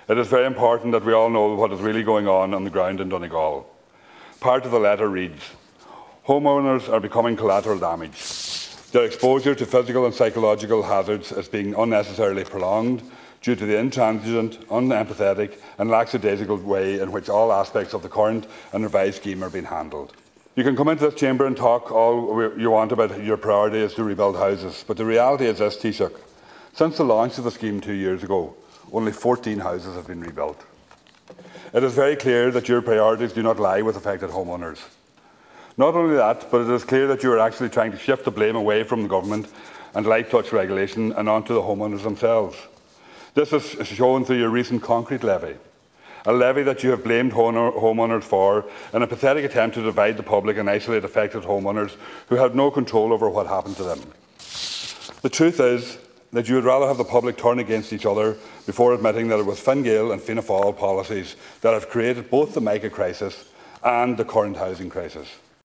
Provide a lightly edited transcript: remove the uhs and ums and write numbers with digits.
It is very important that we all know what is really going on the ground in Donegal. Part of the letter reads, homeowners are becoming collateral damage. Their exposure to physical and psychological hazards is being unnecessarily prolonged due to the intransigent, unempathetic and lackadaisical way in which all aspects of the current and revised scheme are being handled. You can come into this chamber and talk all you want about your priority is to rebuild houses, but the reality is this, Taoiseach. Since the launch of the scheme 2 years ago, only 14 houses have been rebuilt. It is very clear that your priorities do not lie with affected homeowners. Not only that, but it is clear that you are actually trying to shift the blame away from the government and light touch regulation and onto the homeowners themselves. This is shown through your recent concrete levy, a levy that you have blamed homeowners for in a pathetic attempt to divide the public and isolate affected homeowners who had no control over what happened to them. The truth is that you would rather have the public turn against each other before admitting that it was Fine Gael and Fianna Fáil policies that have created both the mica crisis and the current housing crisis.